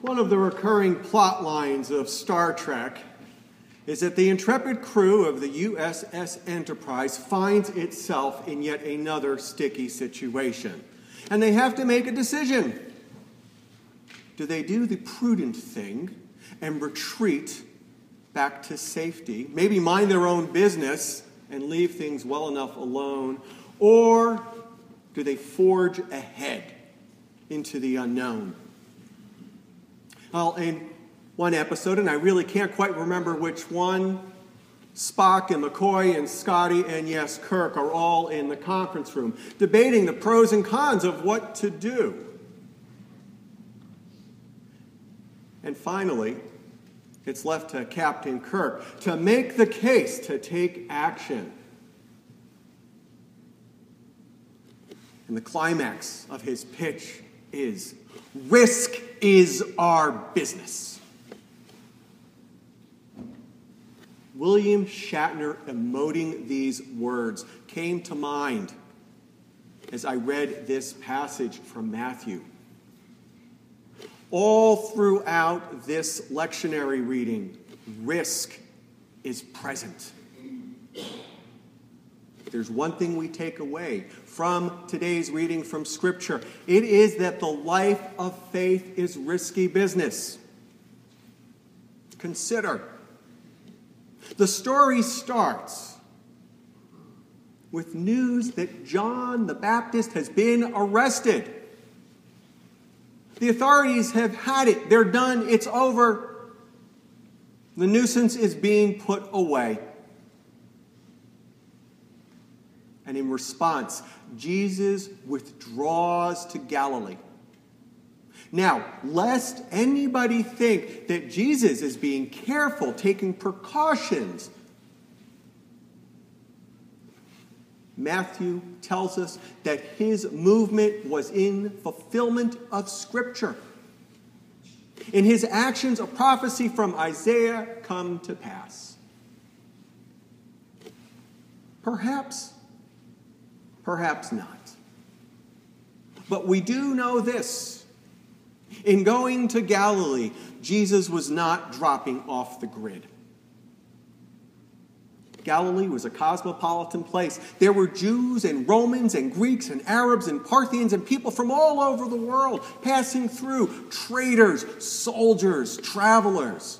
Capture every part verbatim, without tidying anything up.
One of the recurring plot lines of Star Trek is that the intrepid crew of the U S S Enterprise finds itself in yet another sticky situation. And they have to make a decision. Do they do the prudent thing and retreat back to safety, maybe mind their own business and leave things well enough alone, or do they forge ahead into the unknown? Well, in one episode, and I really can't quite remember which one, Spock and McCoy and Scotty and, yes, Kirk are all in the conference room debating the pros and cons of what to do. And finally, it's left to Captain Kirk to make the case to take action. And the climax of his pitch is, risk is our business. William Shatner emoting these words came to mind as I read this passage from Matthew. All throughout this lectionary reading, risk is present. There's one thing we take away from today's reading from Scripture. It is that the life of faith is risky business. Consider. The story starts with news that John the Baptist has been arrested. The authorities have had it. They're done. It's over. The nuisance is being put away. And in response, Jesus withdraws to Galilee. Now, lest anybody think that Jesus is being careful, taking precautions, Matthew tells us that his movement was in fulfillment of Scripture. In his actions, a prophecy from Isaiah come to pass. Perhaps, perhaps not. But we do know this. In going to Galilee, Jesus was not dropping off the grid. Galilee was a cosmopolitan place. There were Jews and Romans and Greeks and Arabs and Parthians and people from all over the world passing through, traders, soldiers, travelers.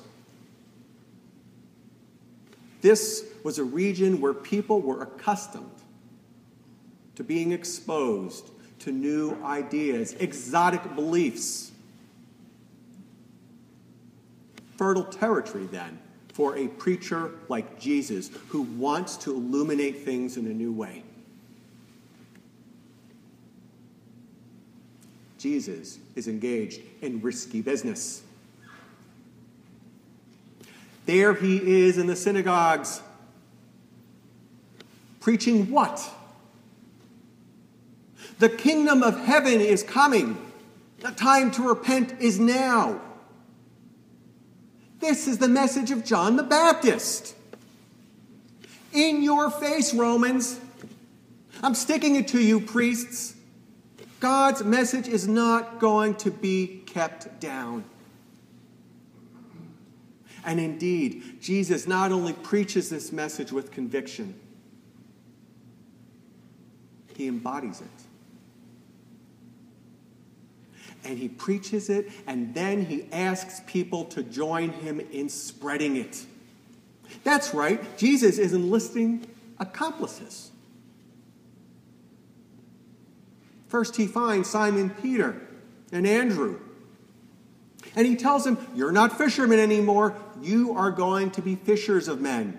This was a region where people were accustomed to being exposed to new ideas, exotic beliefs. Fertile territory, then, for a preacher like Jesus who wants to illuminate things in a new way. Jesus is engaged in risky business. There he is in the synagogues, preaching what? The kingdom of heaven is coming. The time to repent is now. This is the message of John the Baptist. In your face, Romans. I'm sticking it to you, priests. God's message is not going to be kept down. And indeed, Jesus not only preaches this message with conviction, he embodies it. And he preaches it, and then he asks people to join him in spreading it. That's right, Jesus is enlisting accomplices. First, he finds Simon Peter and Andrew. And he tells them, you're not fishermen anymore. You are going to be fishers of men.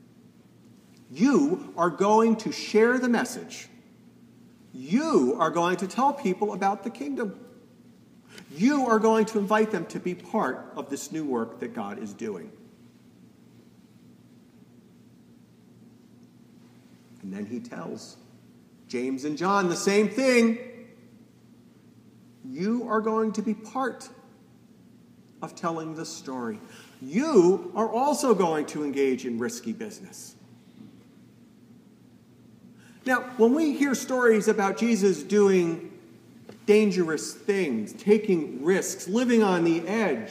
You are going to share the message. You are going to tell people about the kingdom. You are going to invite them to be part of this new work that God is doing. And then he tells James and John the same thing. You are going to be part of telling the story. You are also going to engage in risky business. Now, when we hear stories about Jesus doing dangerous things, taking risks, living on the edge,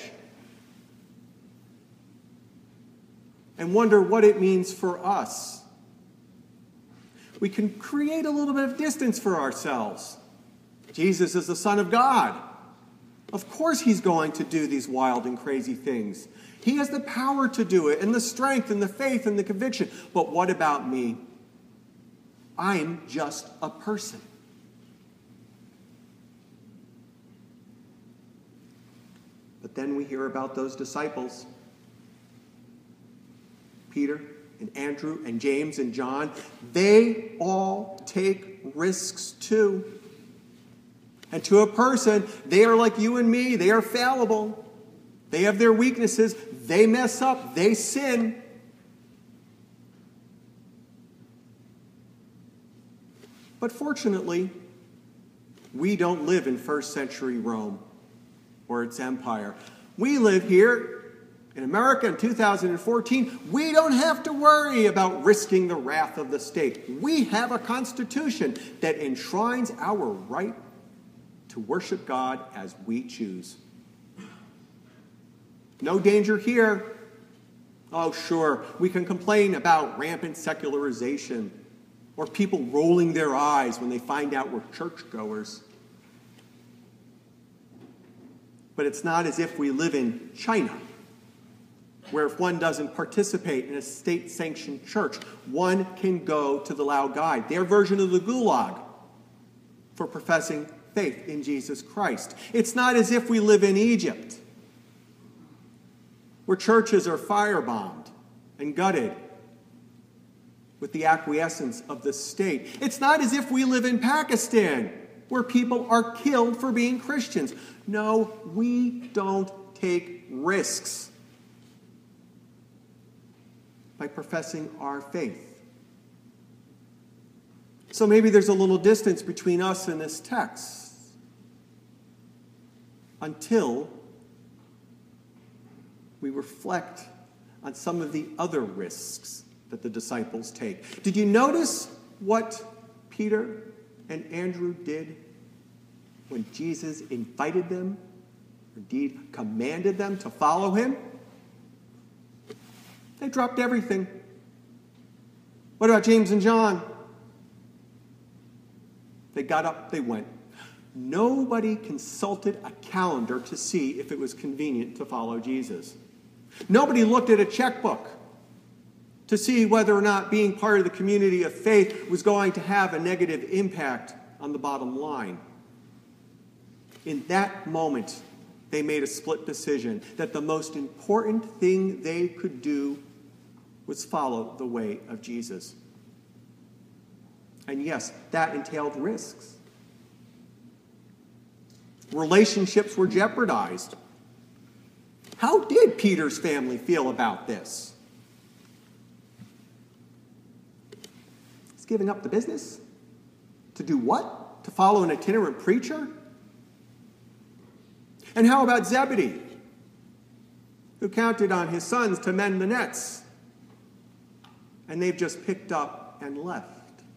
and wonder what it means for us. We can create a little bit of distance for ourselves. Jesus is the Son of God. Of course he's going to do these wild and crazy things. He has the power to do it, and the strength, and the faith, and the conviction. But what about me? I'm just a person. But then we hear about those disciples. Peter and Andrew and James and John. They all take risks too. And to a person, they are like you and me. They are fallible. They have their weaknesses. They mess up. They sin. But fortunately, we don't live in first century Rome or its empire. We live here in America in two thousand fourteen. We don't have to worry about risking the wrath of the state. We have a constitution that enshrines our right to worship God as we choose. No danger here. Oh, sure, we can complain about rampant secularization or people rolling their eyes when they find out we're churchgoers. But it's not as if we live in China, where if one doesn't participate in a state-sanctioned church, one can go to the Lao Guide, their version of the Gulag, for professing faith in Jesus Christ. It's not as if we live in Egypt, where churches are firebombed and gutted with the acquiescence of the state. It's not as if we live in Pakistan, where people are killed for being Christians. No, we don't take risks by professing our faith. So maybe there's a little distance between us and this text until we reflect on some of the other risks that the disciples take. Did you notice what Peter and Andrew did when Jesus invited them, indeed commanded them to follow him? They dropped everything. What about James and John? They got up, they went. Nobody consulted a calendar to see if it was convenient to follow Jesus. Nobody looked at a checkbook to see whether or not being part of the community of faith was going to have a negative impact on the bottom line. In that moment, they made a split decision that the most important thing they could do was follow the way of Jesus. And yes, that entailed risks. Relationships were jeopardized. How did Peter's family feel about this? He's giving up the business? To do what? To follow an itinerant preacher? And how about Zebedee, who counted on his sons to mend the nets, and they've just picked up and left?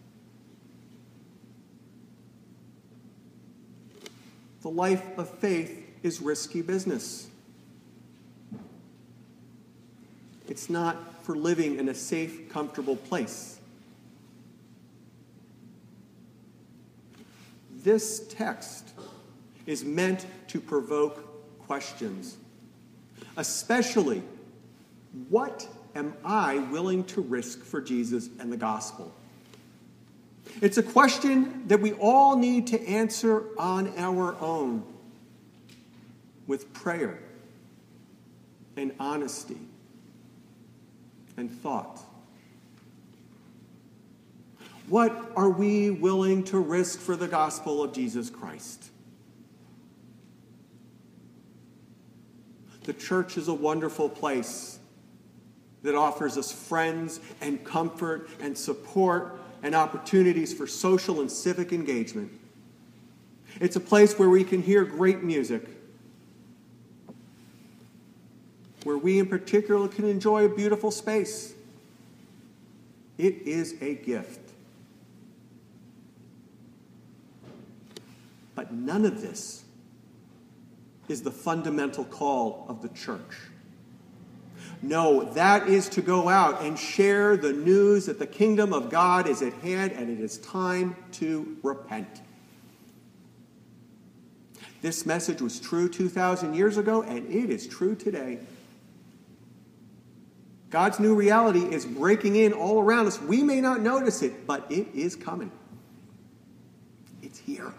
The life of faith is risky business. It's not for living in a safe, comfortable place. This text is meant to provoke questions, especially, what am I willing to risk for Jesus and the gospel? It's a question that we all need to answer on our own with prayer and honesty and thought. What are we willing to risk for the gospel of Jesus Christ? The church is a wonderful place that offers us friends and comfort and support and opportunities for social and civic engagement. It's a place where we can hear great music, where we in particular can enjoy a beautiful space. It is a gift. But none of this is the fundamental call of the church. No, that is to go out and share the news that the kingdom of God is at hand and it is time to repent. This message was true two thousand years ago, and it is true today. God's new reality is breaking in all around us. We may not notice it, but it is coming. It's here.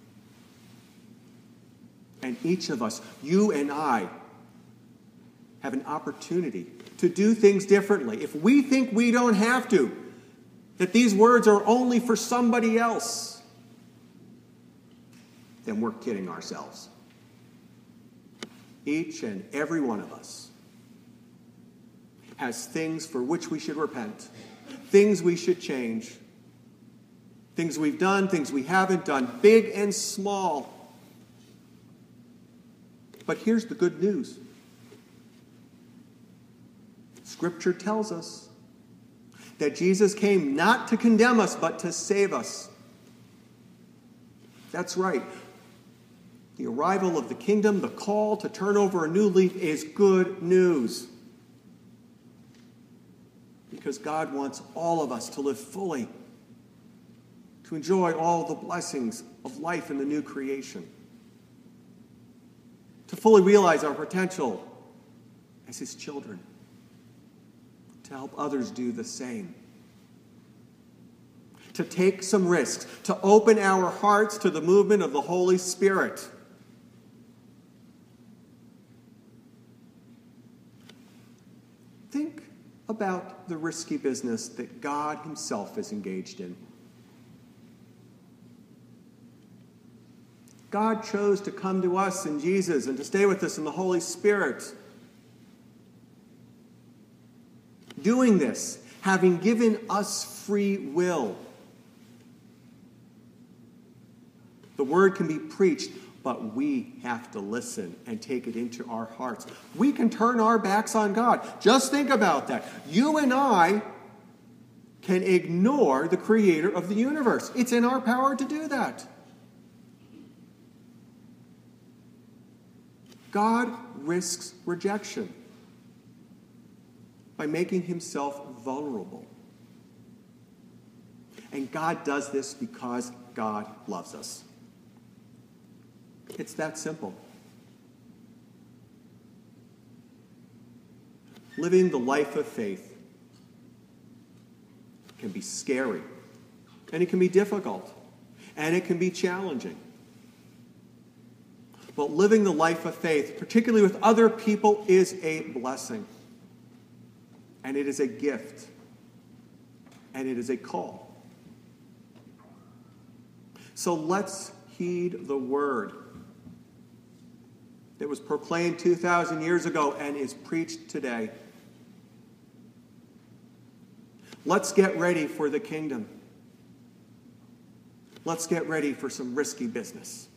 And each of us, you and I, have an opportunity to do things differently. If we think we don't have to, that these words are only for somebody else, then we're kidding ourselves. Each and every one of us has things for which we should repent, things we should change, things we've done, things we haven't done, big and small. But here's the good news. Scripture tells us that Jesus came not to condemn us, but to save us. That's right. The arrival of the kingdom, the call to turn over a new leaf, is good news. Because God wants all of us to live fully, to enjoy all the blessings of life in the new creation, to fully realize our potential as his children, to help others do the same, to take some risks, to open our hearts to the movement of the Holy Spirit. Think about the risky business that God himself is engaged in. God chose to come to us in Jesus and to stay with us in the Holy Spirit. Doing this, having given us free will. The word can be preached, but we have to listen and take it into our hearts. We can turn our backs on God. Just think about that. You and I can ignore the creator of the universe. It's in our power to do that. God risks rejection by making himself vulnerable. And God does this because God loves us. It's that simple. Living the life of faith can be scary, and it can be difficult, and it can be challenging. But living the life of faith, particularly with other people, is a blessing. And it is a gift. And it is a call. So let's heed the word that was proclaimed two thousand years ago and is preached today. Let's get ready for the kingdom. Let's get ready for some risky business.